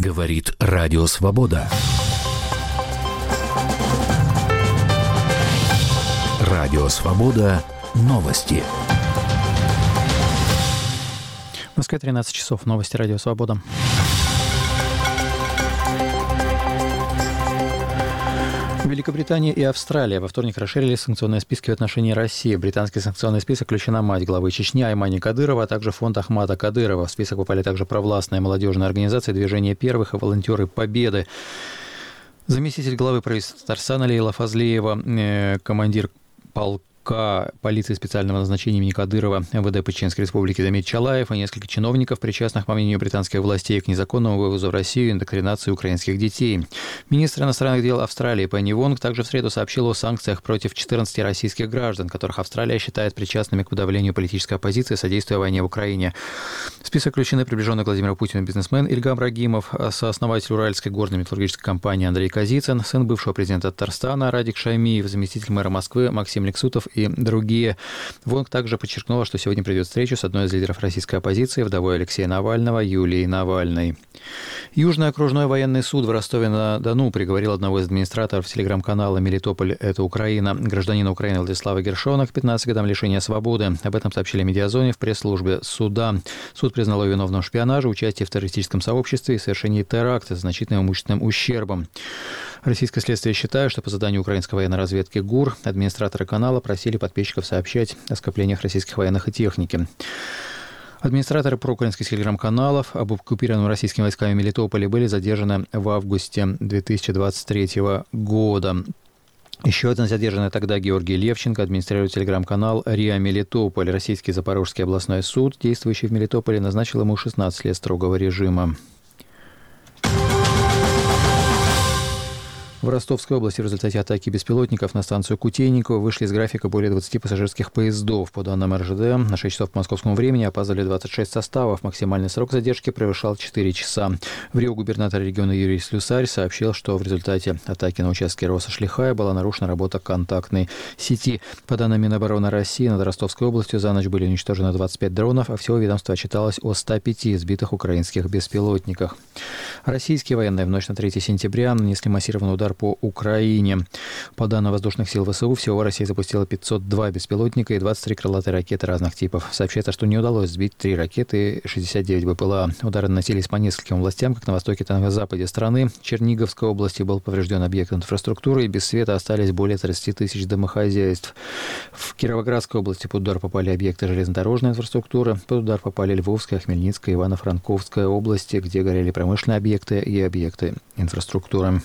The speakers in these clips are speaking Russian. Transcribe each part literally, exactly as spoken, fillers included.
Говорит Радио Свобода. Радио Свобода. Новости. В Москве тринадцать часов. Новости Радио Свобода. Великобритания и Австралия во вторник расширили санкционные списки в отношении России. В британский санкционный список включена мать главы Чечни Аймани Кадырова, а также фонд Ахмата Кадырова. В список попали также провластные молодежные организации «Движение первых» и «Волонтеры Победы». Заместитель главы правительства Татарстана Лейла Фазлеева, командир полка полиции специального назначения имени Кадырова МВД по Чеченской Республике Замит Чалаев и несколько чиновников, причастных, по мнению британских властей, к незаконному вывозу в Россию и индоктринации украинских детей. Министр иностранных дел Австралии Пенни Вонг также в среду сообщил о санкциях против четырнадцати российских граждан, которых Австралия считает причастными к подавлению политической оппозиции и содействию войне в Украине. В список включены приближенный к Владимиру Путину бизнесмен Ильгам Рагимов, сооснователь Уральской горной металлургической компании Андрей Казицын, сын бывшего президента Татарстана Радик Шаймиев, заместитель мэра Москвы Максим Лексутов и другие. Вонг также подчеркнула, что сегодня придет встречу с одной из лидеров российской оппозиции, вдовой Алексея Навального, Юлией Навальной. Южный окружной военный суд в Ростове-на-Дону приговорил одного из администраторов телеграм-канала «Мелитополь – это Украина», гражданина Украины Владислава Гершона, к пятнадцати годам лишения свободы. Об этом сообщили Медиазоне в пресс-службе суда. Суд признал его виновным в шпионаже, участии в террористическом сообществе и совершении теракта с значительным имущественным ущербом. Российское следствие считает, что по заданию украинской военной разведки ГУР администраторы канала просили подписчиков сообщать о скоплениях российских военных и техники. Администраторы проукраинских телеграм-каналов об оккупированном российскими войсками Мелитополе были задержаны в августе две тысячи двадцать третьего года. Еще один задержанный тогда Георгий Левченко администрирует телеграм-канал РИА Мелитополь. Российский Запорожский областной суд, действующий в Мелитополе, назначил ему шестнадцать лет строгого режима. В Ростовской области в результате атаки беспилотников на станцию Кутейниково вышли из графика более двадцати пассажирских поездов. По данным эр жэ дэ, на шесть часов по московскому времени опоздали двадцать шесть составов. Максимальный срок задержки превышал четыре часа. В Рио губернатор региона Юрий Слюсарь сообщил, что в результате атаки на участке Роса-Шлихая была нарушена работа контактной сети. По данным Минобороны России, над Ростовской областью за ночь были уничтожены двадцать пять дронов, а всего ведомство отчиталось о ста пяти сбитых украинских беспилотниках. Российские военные в ночь на третье сентября нанесли массированный удар по Украине. По данным воздушных сил вэ эс у, всего Россия запустила пятьсот два беспилотника и двадцать три крылатые ракеты разных типов. Сообщается, что не удалось сбить три ракеты и шестьдесят девять бэ пэ эл а. Удары наносились по нескольким областям, как на востоке, так и на западе страны. В Черниговской области был поврежден объект инфраструктуры, и без света остались более тридцати тысяч домохозяйств. В Кировоградской области под удар попали объекты железнодорожной инфраструктуры. Под удар попали Львовская, Хмельницкая, Ивано-Франковская области, где горели промышленные объекты и объекты инфраструктуры.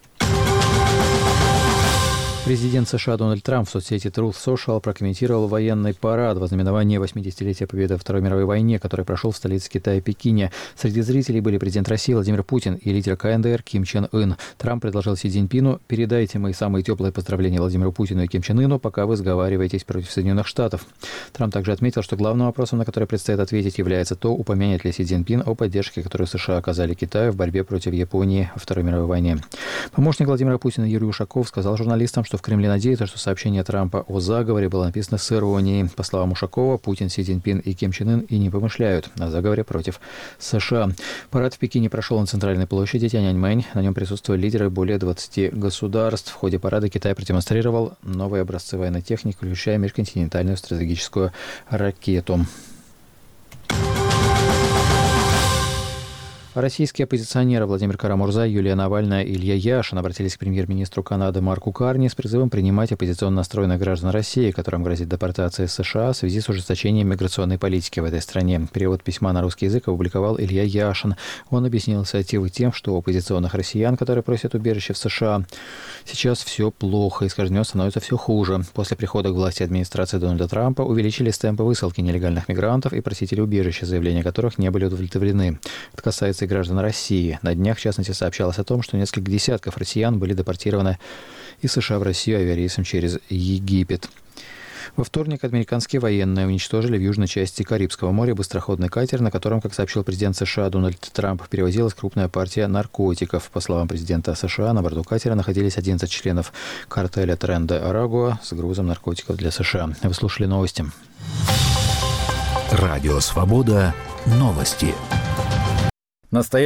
Президент США Дональд Трамп в соцсети Truth Social прокомментировал военный парад в ознаменовании восьмидесятилетия победы во Второй мировой войне, который прошел в столице Китая Пекине. Среди зрителей были президент России Владимир Путин и лидер ка эн дэ эр Ким Чен Ын. Трамп предложил Си Цзиньпину: передайте мои самые теплые поздравления Владимиру Путину и Ким Чен Ыну, пока вы сговариваетесь против Соединенных Штатов. Трамп также отметил, что главным вопросом, на который предстоит ответить, является то, упомянет ли Си Цзиньпин о поддержке, которую США оказали Китаю в борьбе против Японии во Второй мировой войне. Помощник Владимира Путина Юрий Ушаков сказал журналистам, что в Кремле надеются, что сообщение Трампа о заговоре было написано с иронией. По словам Ушакова, Путин, Си Цзиньпин и Ким Чен Ын и не помышляют о заговоре против США. Парад в Пекине прошел на центральной площади Тяньаньмэнь. На нем присутствовали лидеры более двадцати государств. В ходе парада Китай продемонстрировал новые образцы военной техники, включая межконтинентальную стратегическую ракету. Российские оппозиционеры Владимир Кара-Мурза, Юлия Навальная и Илья Яшин обратились к премьер-министру Канады Марку Карни с призывом принимать оппозиционно настроенных граждан России, которым грозит депортация из США в связи с ужесточением миграционной политики в этой стране. Перевод письма на русский язык опубликовал Илья Яшин. Он объяснил инициативу тем, что у оппозиционных россиян, которые просят убежище в США, сейчас все плохо, и с каждым днем становится все хуже. После прихода к власти администрации Дональда Трампа увеличились темпы высылки нелегальных мигрантов и просителей убежища, заявления которых не были удовлетворены. Это касается граждан России. На днях, в частности, сообщалось о том, что несколько десятков россиян были депортированы из США в Россию авиарейсом через Египет. Во вторник американские военные уничтожили в южной части Карибского моря быстроходный катер, на котором, как сообщил президент США Дональд Трамп, перевозилась крупная партия наркотиков. По словам президента США, на борту катера находились одиннадцать членов картеля Трен де Арагуа с грузом наркотиков для США. Вы слушали новости. Радио Свобода. Новости. Настоящий